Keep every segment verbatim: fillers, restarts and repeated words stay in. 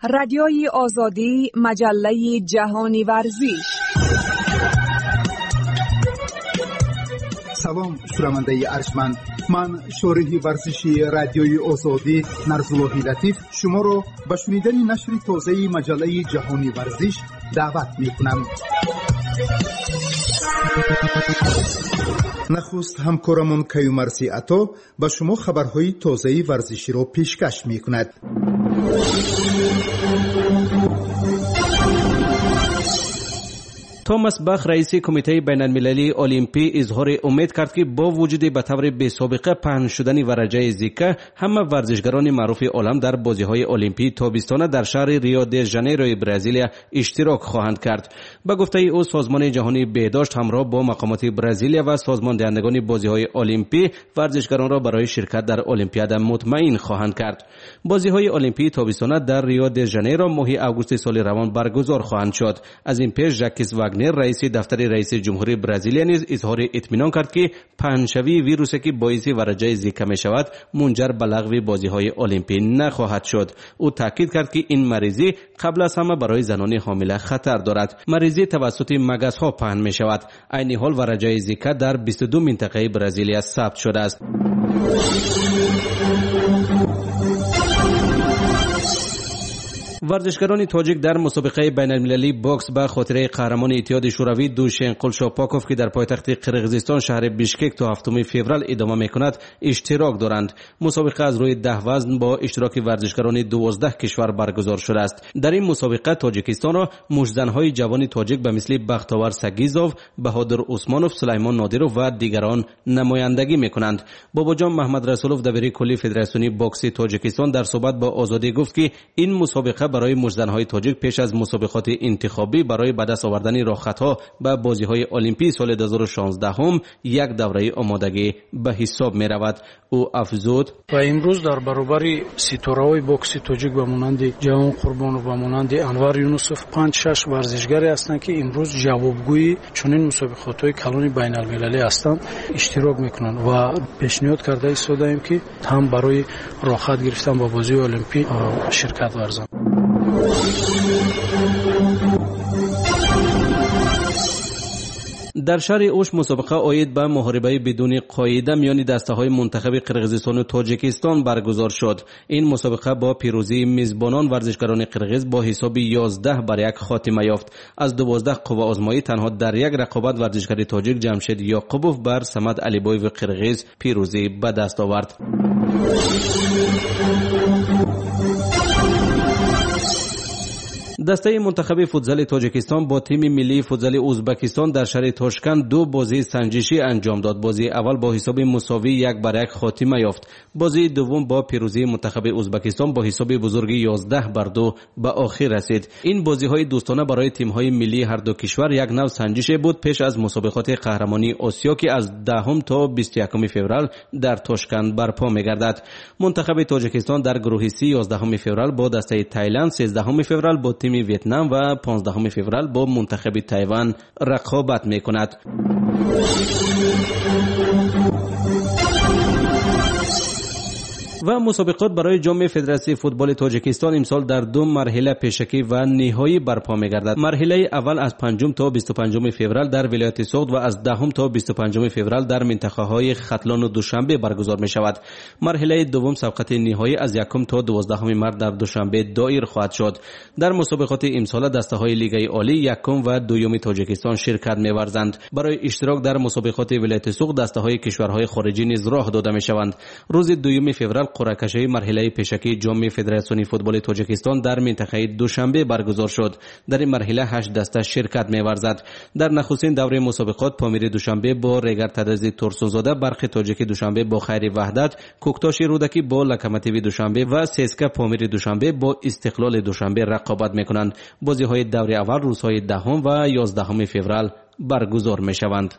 رادیوی آزادی، مجله جهانی ورزش. سلام شنونده ارجمند، من شارح ورزشی رادیوی آزادی نرزاللهی لطیف شما را به شنیدن نشر تازه مجله جهانی ورزش دعوت می‌کنم. نخست همکارمون کیومرثی عطا به شما خبرهای تازه ورزشی را پیشکش می‌کند. توماس باخ رئیس کمیته بین المللی المپی اظهار امید کرد که با وجود به طور بی‌سابقه پهن شدن ورجه زیکا، همه ورزشگران معروف عالم در بازی‌های المپی تابستانه در شهر ریو دی ژانیروی برزیل اشتراک خواهند کرد. به گفته او سازمان جهانی بهداشت همراه با مقامات برزیل و سازمان دهندگان بازی‌های المپی ورزشگران را برای شرکت در المپیاد مطمئن خواهند کرد. بازی‌های المپی تابستانه در ریو دی ژانیرو ماه آگوست سال روان برگزار خواهند شد. از این پیش ژاکس رئیس دفتر رئیس جمهوری برزیل نیز اظهار اطمینان کرد که پهنشوی ویروسی که باعث ورجه زیکا می شود منجر به لغو بازی‌های المپی نخواهد شد. او تاکید کرد که این مریضی قبل از همه برای زنان حامله خطر دارد. مریضی توسط مگس‌ها پهن می شود. عین حال ورجه زیکا در بیست و دو منطقه برزیل ثبت شده است. ورزشکاران تاجیک در مسابقه بین المللی باکس به خاطر قهرمان اتحاد شوروی دوشین قلشاپاکوف که در پایتخت قرقیزستان شهر بیشکک تا هفتم فوریه ادامه میکند اشتراک دارند. مسابقه از روی ده وزن با اشتراک ورزشکاران دوازده کشور برگزار شده است. در این مسابقه تاجیکستان را مشتزن‌های جوان تاجیک به مثل بختاور سگیزوف، بهادر عثمانوف، سلیمان نادرов و دیگران نمایندگی میکنند. باباجان محمد رسولوف دبیر کلی فدراسیون باکس تاجیکستان در صحبت با آزادی گفت که این مسابقه برای مجزن‌های تاجیک پیش از مسابقات انتخابی برای به دست آوردن راحت‌ها به بازی‌های المپی سال دو هزار و شانزده هم یک دوره آمادگی به حساب می‌رود. او افزود: و امروز در برابر ستاره‌های باکس تاجیک به مانند جوان قربانوف و مانند انور یونسوف پنج شش ورزشگری هستند که امروز جوابگوی چنین مسابقات‌های کلان بین‌المللی هستند اشتراک می‌کنند و پیشنهاد کرده ایستادیم که هم برای راحت گرفتن با بازی المپی شرکت ورزند. در شهر اوش مسابقه عاید به محاربه بدون قاعده میان دسته‌های منتخب قرقیزستان و تاجیکستان برگزار شد. این مسابقه با پیروزی میزبانان ورزشکاران قرقیز با حساب یازده بر یک خاتمه یافت. از دوازده قوه آزمایی تنها در یک رقابت ورزشکار تاجیک جمشید یعقوبوف بر صمد علیبایو قرقیز پیروزی به دست آورد. دسته منتخب فوتزال تاجیکستان با تیم ملی فوتزال ازبکستان در شهر تاشکند دو بازی سنجشی انجام داد. بازی اول با حساب مساوی یک بر یک خاتمه یافت. بازی دوم با پیروزی منتخب ازبکستان با حساب بزرگ یازده بر دو به آخر رسید. این بازی‌های دوستانه برای تیم‌های ملی هر دو کشور یک نوع سنجش بود پیش از مسابقات قهرمانی آسیا که از دهم تا بیست و یکم فوریه در تاشکند برپا می‌گردد. منتخب تاجیکستان در گروه سی یازدهم فوریه با دسته تایلند، سیزدهم فوریه با تیم ویتنام و پانزدهم فوریه با منتخب تایوان رقابت می‌کند. و مسابقات برای جام فدراسیون فوتبال تاجیکستان امسال در دو مرحله پیشکی و نهایی برپا می‌گردد. مرحله اول از پنجم تا بیست و پنجم فوریه در ولایت سوخت و از دهم تا بیست و پنجم فوریه در منطقه‌های ختلان و دوشنبه برگزار می‌شود. مرحله دوم سبقت نهایی از یکم تا دوازدهم مارس در دوشنبه دایر خواهد شد. در مسابقات امسال دسته‌های لیگ عالی یکم و دوم تاجیکستان شرکت می‌ورزند. برای اشتراک در مسابقات ولایت سوخت دسته‌های کشورهای خارجی نیز راه داده می‌شوند. روز دوم فوریه قرعه‌کشی مرحله پیشکی جام فدراسیون فوتبال تاجیکستان در منطقه دوشنبه برگزار شد. در این مرحله هشت دسته شرکت می‌ورزد. در نخستین دوره مسابقات پامیر دوشنبه با ریگر تدرزی تورسونزاده، برخ تاجیک دوشنبه با خیر وحدت، کوکتاش رودکی با لکمتیوی دوشنبه و سیسکا پامیر دوشنبه با استقلال دوشنبه رقابت می‌کنند. بازی‌های دوره اول روزهای دهم و یازدهم فوریه برگزار می‌شوند.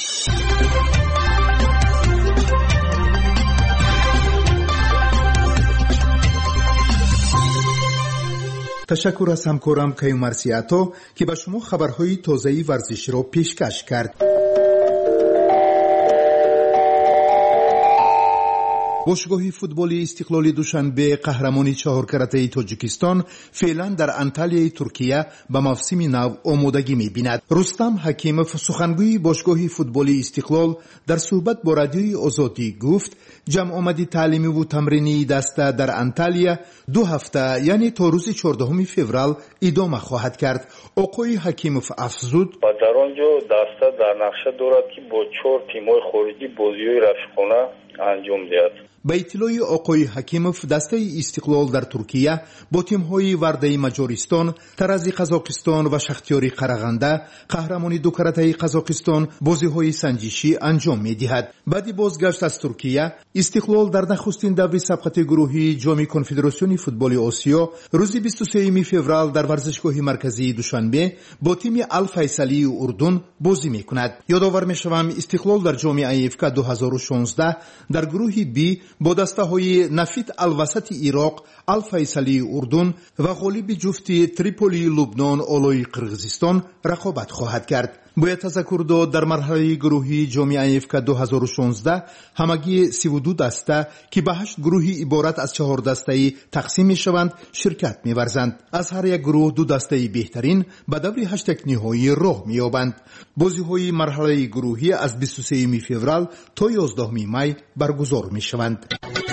تشکر از همکارم کیومرثی عطا که به شما خبرهای تازه ورزشی را پیشکش کرد. باشگاه فوتبال استقلال دوشنبه قهرمانی چهار کرته تاجیکستان فعلا در انتالیای ترکیه به موسم نو آمادگی می‌بیند. رستم حکیموف سخنگوی باشگاه فوتبال استقلال در صحبت با رادیوی آزادی گفت جمع آمدی تعلیمی و تمرینی دسته در انتالیا دو هفته یعنی تا روز چهاردهم فوریه ادامه خواهد کرد. آقای حکیموف افزود و در آنجا دسته در نقشه دارد که با چهار تیم‌های خارجی بازی‌های رفیقانه انجام دهد. به اطلاع آقای حکیموف دسته استقلال در ترکیه با تیم‌های ورده مجارستان، ترازی قزاقستان و شختیار قرغنده قهرمانی دو کرته قزاقستان بازی‌های سنجشی انجام می‌دهد. بعد بازگشت از ترکیه استقلال در نخستین دور سبقت گروهی جام کنفدراسیون فوتبال آسیا روز بیست و سوم فوریه در ورزشگاه مرکزی دوشنبه با تیم الفیصلی اردن بازی می‌کند. یادآور می‌شوم استقلال در جام ای‌اف دو هزار و شانزده در گروه بی با دسته های نفیت الوسط عراق، الفیصلی اردن و غالب جفتی تریپولی لبنان آلای قرغیزستان رقابت خواهد کرد. باید تذکر داد در مرحله گروهی جام ای‌اف دو هزار و شانزده همگی سی و دو دسته که به هشت گروهی عبارت از چهار دسته‌ای تقسیم می‌شوند شرکت می‌ورزند. از هر یک گروه دو دسته بهترین به دور هشت یک نهایی راه می‌یابند. بازی‌های مرحله گروهی از بیست و سوم فوریه تا یازدهم می برگزار می‌شوند.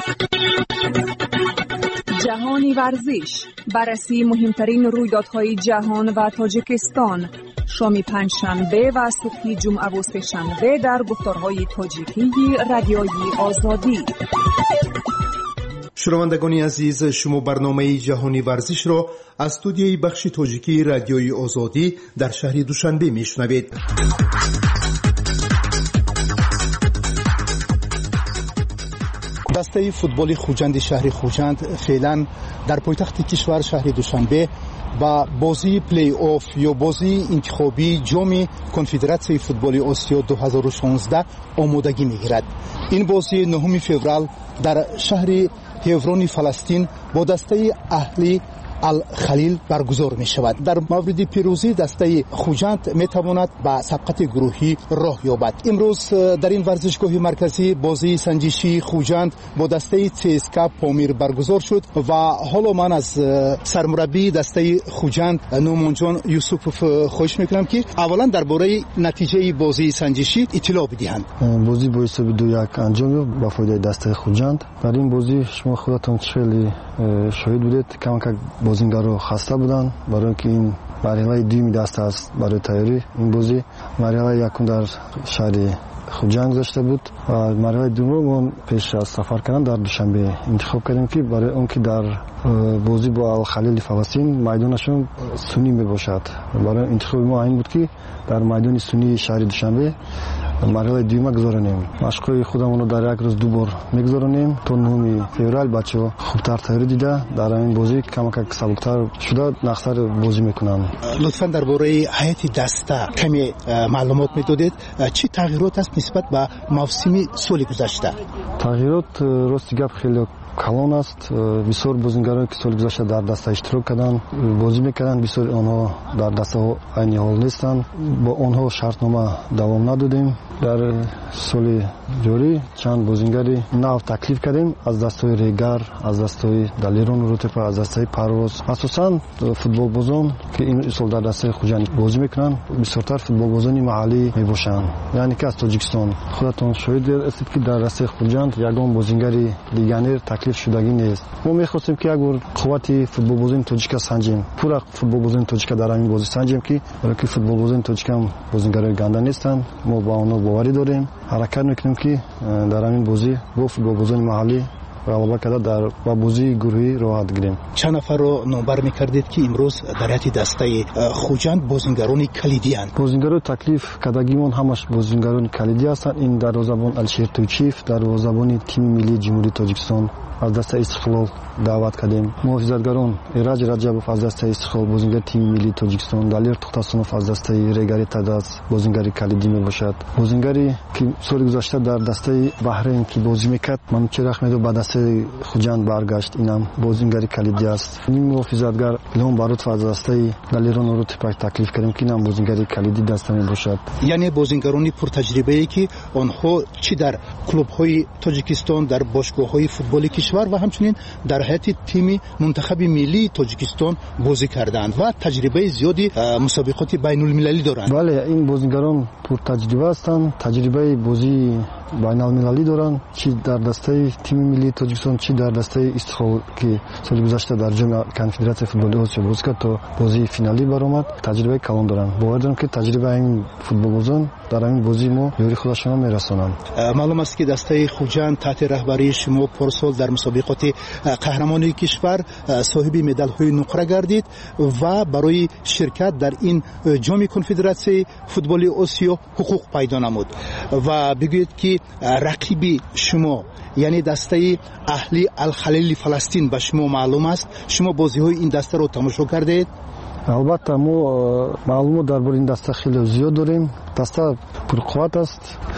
جهانی ورزش، بررسی مهمترین رویدادهای جهان و تاجیکستان، شام پنجشنبه و صبح جمعه و سه‌شنبه در گفتارهای تاجیکی رادیوی آزادی. شنوندگان عزیز، شما برنامه جهانی ورزش را از استودیوی بخش تاجیکی رادیوی آزادی در شهر دوشنبه میشنوید. دسته فوتبال خوجند شهر خوجند فعلا در پایتخت کشور شهر دوشنبه با بازی پلی آف یا بازی انتخابی جام کنفدراسیون فوتبال آسیا دو هزار و شانزده آمادگی میگیرد. این بازی نهم فوریه در شهر هیورون فلسطین با دسته اهلی الخلیل برگزار می شود. در مورد پیروزی دسته خوجند می تواند به سبقت گروهی راه یابد. امروز در این ورزشگاه مرکزی بازی سنجشی خوجند با دسته تسکا پامیر برگزار شد و حالا من از سرمربی دسته خوجند نومان جان یوسفوف خواهش میکنم که اولا درباره نتیجه بازی سنجشی اطلاع بدهند. بازی با حساب دو یک انجام یافت با فایده دسته خوجند. در این بازی شما خودتون خیلی شاهد بودید کم کم بازیگرا خسته بودن برای اینکه این مرحله دوم دسته است برای تیاری این بازی. مرحله یکم در شهر خوجند گذشته بود و مرحله دوم پیش از سفر کردن در دوشنبه انتخاب کردیم که برای اون که در بازی با الخلیل فلسطین میدانشون سنی می باشد. برای انتخاب ما این بود که در میدان سنی شهر دوشنبه مرحله دوم گذارانیم. مشق‌های خودمون رو در یک روز دو بار میگذارانیم تا نهم فوریه بچه‌ها خوبتر تیاری دیده در این بازی کم کم سبکتر شده نقصر بازی میکنن. لطفاً درباره هیئت دسته کمی معلومات میدادید. چه تغییرات است نسبت به موسم سال گذشته؟ تغییرات راست گپ خیلی کلان است. بسیار بازیگران که سال گذشته در دسته اشتراک کردند بازی میکردند، بسیار آنها در دسته عین حال نیستند. با آنها شرطنامه دوام ندادیم. در سال جاری چند بازیگری نو تکلیف کردیم از دسته ریگر، از دسته دلیران روتپا، از دسته پرواز. اساساً فوتبال بازان که این سال در دسته خوجند بازی میکنند بسیارتر فوتبال بازانی محلی میباشند، یعنی که از تاجیکستان. خودتون شاهد هستید که در دسته خوجند یگان بازیگری لیگنر تکلیف شدگی نیست. ما میخواستیم که اگر قوت فوتبال بازی تاجیک سنجیم، پورا فوتبال بازی تاجیک در این بازی سنجیم که برای که فوتبال بازی تاجیک هم بازیگرای گنده نیستند. ما با آنها باوری داریم، حرکت میکنیم که در این بازی با فوتبال بازی محلی غلبه کرده در با بازی گروهی راحت گیریم. چند نفر رو نامبر میکردید که امروز در حیات دسته خوجند بازیگران کلیدی اند؟ بازیگران تکلیف کردگیمون همش بازیگران کلیدی هستند. این دروازه‌بان الشیر توچیف، دروازه‌بان تیم ملی جمهوری تاجیکستان از دسته استقلال даъват кардем. муҳофизатгарон эраҷ раҷабов аз дастаи истиқлол бозингари тими миллии тоҷикистон, далер тухтасонов аз дастаи регари тадас бозингари калидӣ мебошад. бозингаре ки соли гузашта дар дастаи баҳрейн ки бозӣ мекард манучер ахмедов ба дастаи хуҷанд баргашт, инам бозингари калидӣ аст. ним муҳофизатгар илҳом баротов аз дастаи далерон орутипак таклиф кардем ки инам бозингари калидӣ даста мебошад. яъне бозингарони пуртаҷрибае ки онҳо чӣ дар клубҳои тоҷикистон, дар бошгоҳҳои футболи кишвар ва ҳамчунин дар ҳайати тими мунтахаби миллии тоҷикистон бозӣ карданд ва таҷрибаи зиёди мусобиқоти байнулмилалӣ доранд. бале ин бозингарон пуртаҷриба ҳастанд, таҷрибаи бозии байналмилалӣ доранд, чӣ дар дастаи тими миллии тоҷикистон, чӣ дар дастаи истиқлол ки соли гузашта дар ҷоми конфедератсияи футболи осиё бозӣ кард то бозии финалӣ баромад. таҷрибаи калон доранд. бовар дорам ки таҷрибаи ин футболбозон дар ҳамин бозии мо ёри худашонро мерасонанд. маълум аст ки дастаи хуҷанд таҳти раҳбарии шумо порсол дар мусобиқоти қаҳрамонии кишвар соҳиби медалҳои нуқра гардид ва барои ширкат дар ин ҷоми конфедератсияи футболи осиё ҳуқуқ пайдо намуд ва бигӯед ки рақиби шумо яъне дастаи аҳли алхалили фаластин ба шумо маълум аст. шумо бозиҳои ин дастаро тамошо кардаед? албатта мо маълумот дар бораи ин даста хеле зиёд дорем. даста пурқувват аст.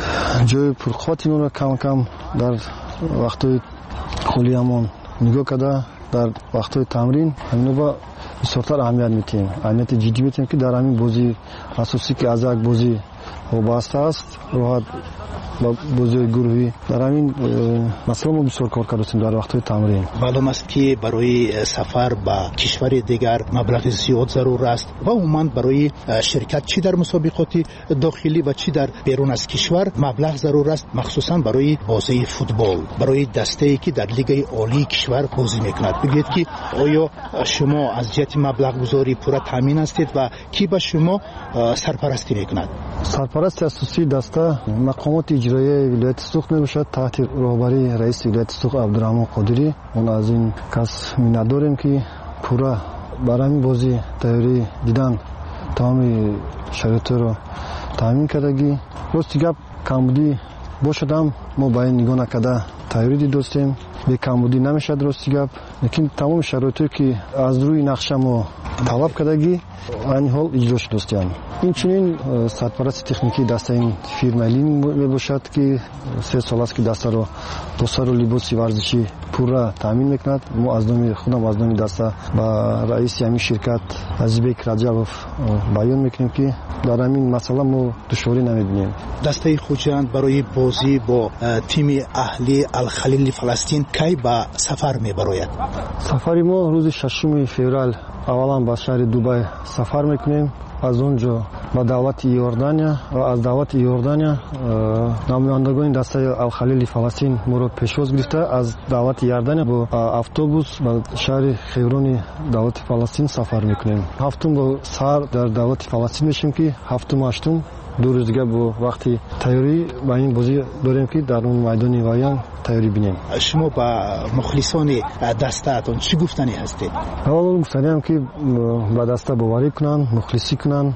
ҷои пурқуввати онро кам кам дар вақтҳои холиамон нигоҳ карда дар вақтҳои тамрин ҳаминова бисёртар аҳамият метиҳем, аҳамияти ҷиддӣ метиҳем ки дар ҳамин бозии асосӣ ки аз як бозӣ вобаста аст роҳат ба бозиҳои гурӯҳӣ дар ҳамин масъала мо бисёр кор кардастем дар вақтҳои тамрин. маълум аст ки барои сафар ба кишвари дигар маблағи зиёд зарур аст ва умуман барои ширкат чӣ дар мусобиқоти дохилӣ ва чӣ дар берун аз кишвар маблағ зарур аст, махсусан барои бозии футбол, барои дастае ки дар лигаи олии кишвар бозӣ мекунад. бигӯед ки оё шумо аз ҷиҳати маблағгузорӣ пурра таъмин ҳастед ва ки ба шумо сарпарастӣ мекунад? сарпарасти асосии даста мақомоти иҷроияи вилояти суғд мебошад таҳти роҳбарии раиси вилояти суғд абдураҳмон қодирӣ. он аз ин кас миннат дорем ки пурра бар ҳамин бозӣ тайёрӣ дидан тамоми шароитро таъмин кардагӣ. рости гап камбудӣ бошадам мо ба ин нигоҳ накарда тайёрӣ дидостем. бе камбудӣ намешад рости гап, лекин тамоми шароитое ки аз рӯи нақша мо талаб кардагӣ айни ҳол иҷро шудастем. инчунин сарпарасти техникии даста ин фирмаи лин мебошад ки се сол аст ки дастаро бо сару либоси варзишӣ пурра таъмин мекунад. мо аз номи худам аз номи даста ба раиси ҳамин ширкат азизбек раҷабов баён мекунем ки дар ҳамин масъала мо душворӣ намебинем. дастаи хуҷанд барои бозӣ бо тими аҳли алхалили фаластин кай ба сафар мебарояд? сафари мо рӯзи шашуми феврал аввалан ба шаҳри дубай сафар мекунем. аз он ҷо ба давлати иордания ва аз давлати иордания намояндагони дастаи алхалили фаластин моро пешвоз гирифта аз давлати иордания бо автобус ба шаҳри хеврони давлати фаластин сафар мекунем. ҳафтум бо сар дар давлати фаластин мешем ки ҳафтум ҳаштум ду рӯз дига бо вақти тайёрӣ ба ин бозӣ дорем ки дар он майдони ваян тайёрӣ бинем. шумо ба мухлисони дастаатон чӣ гуфтанӣ ҳастед? аввало гуфтаниам ки ба даста боварӣ кунанд, мухлисӣ кунанд.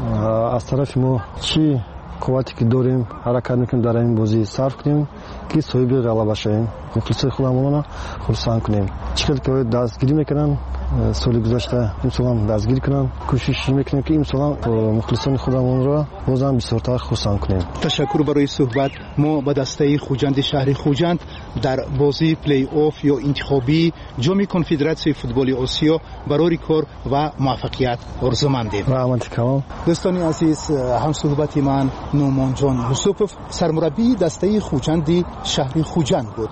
аз тарафи мо чӣ қуввате ки дорем ҳаракат мекунем дар ин бозӣ сарф кунем ки соҳиби ғалаба шавем, мухлисои худамонро хурсанд кунем. чӣ қадр ки оё дастгирӣ мекунанд соли гузашта имсолам дастгирӣ кунанд, кӯшиш мекунем ки имсолам мухлисони худамонро бозам бисёртар хурсанд кунем. ташаккур барои суҳбат. мо ба дастаи хуҷанди шаҳри хуҷанд дар бозии плей-офф ё интихобии ҷоми конфедератсияи футболи осиё барори кор ва муваффақият орзумандем. раҳмати калом. дӯстони азиз, ҳамсуҳбати ман нӯмонҷон юсупов сармураббии дастаи хуҷанди шаҳри хуҷанд буд.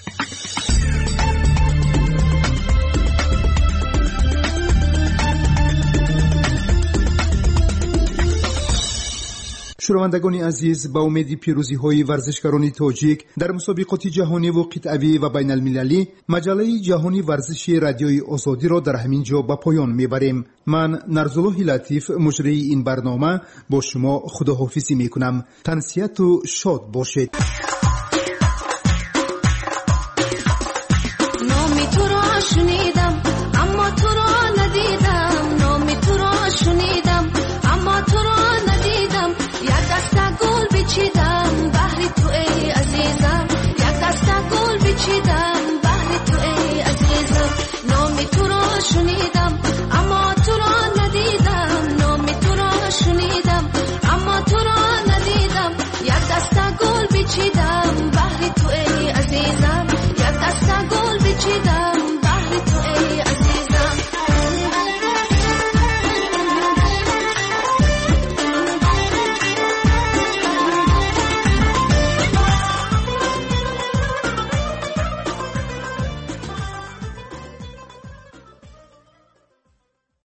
шунавандагони азиз, ба умеди пирӯзиҳои варзишгарони тоҷик дар мусобиқоти ҷаҳониву қитъавӣ ва байналмилалӣ, маҷаллаи ҷаҳони варзиши радиои озодиро дар ҳамин ҷо ба поён мебарем. ман нарзуллоҳи латиф, муҷрии ин барнома, бо шумо худоҳофизӣ мекунам. тансияту шод бошед. номи туро шунидам, аммо туро надидам. номи туро шунидам, аммо туро надидам. як даста гул бичидам, баҳри ту эй азизам. як даста гул бичидам, баҳри ту эй азизам. شنیدم